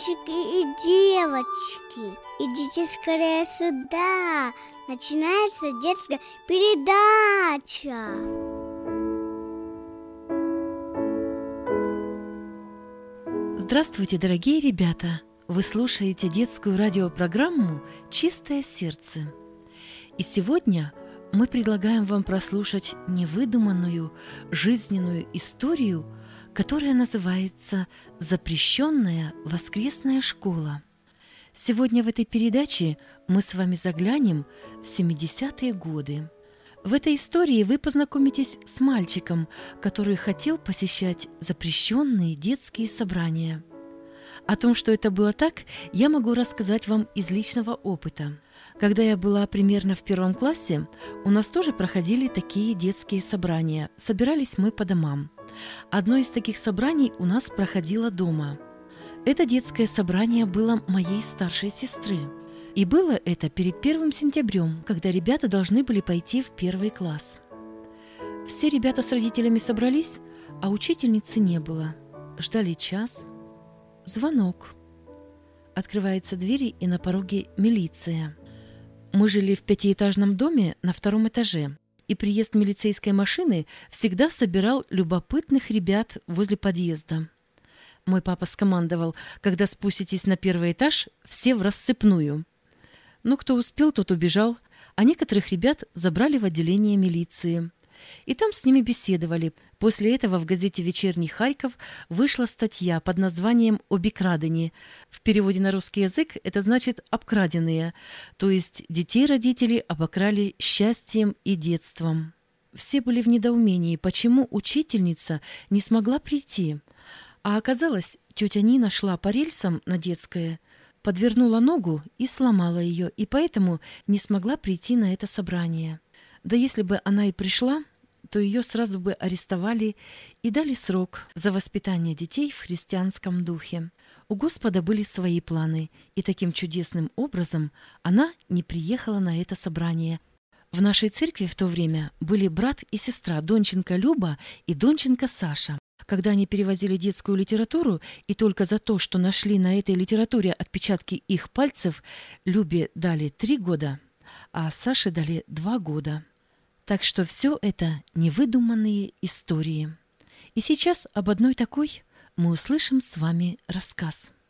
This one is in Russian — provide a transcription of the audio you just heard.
Мальчики и девочки, идите скорее сюда. Начинается детская передача. Здравствуйте, дорогие ребята! Вы слушаете детскую радиопрограмму «Чистое сердце». И сегодня мы предлагаем вам прослушать невыдуманную жизненную историю, которая называется «Запрещенная воскресная школа». Сегодня в этой передаче мы с вами заглянем в 70-е годы. В этой истории вы познакомитесь с мальчиком, который хотел посещать запрещенные детские собрания. О том, что это было так, я могу рассказать вам из личного опыта. Когда я была примерно в 1 классе, у нас тоже проходили такие детские собрания. Собирались мы по домам. Одно из таких собраний у нас проходило дома. Это детское собрание было моей старшей сестры. И было это перед 1 сентябрем, когда ребята должны были пойти в 1 класс. Все ребята с родителями собрались, а учительницы не было. Ждали час. Звонок. Открывается дверь, и на пороге милиция. Мы жили в 5-этажном доме на 2 этаже, и приезд милицейской машины всегда собирал любопытных ребят возле подъезда. Мой папа скомандовал: когда спуститесь на 1 этаж, все в рассыпную. Но кто успел, тот убежал, а некоторых ребят забрали в отделение милиции. И там с ними беседовали. После этого в газете «Вечерний Харьков» вышла статья под названием «Обикрадені». В переводе на русский язык это значит «обкраденные», то есть детей родители обокрали счастьем и детством. Все были в недоумении, почему учительница не смогла прийти. А оказалось, тетя Нина шла по рельсам на детское, подвернула ногу и сломала ее, и поэтому не смогла прийти на это собрание. Да если бы она и пришла, то ее сразу бы арестовали и дали срок за воспитание детей в христианском духе. У Господа были свои планы, и таким чудесным образом она не приехала на это собрание. В нашей церкви в то время были брат и сестра Донченко Люба и Донченко Саша. Когда они перевозили детскую литературу, и только за то, что нашли на этой литературе отпечатки их пальцев, Любе дали 3 года, а Саше дали 2 года. Так что все это невыдуманные истории. И сейчас об одной такой мы услышим с вами рассказ.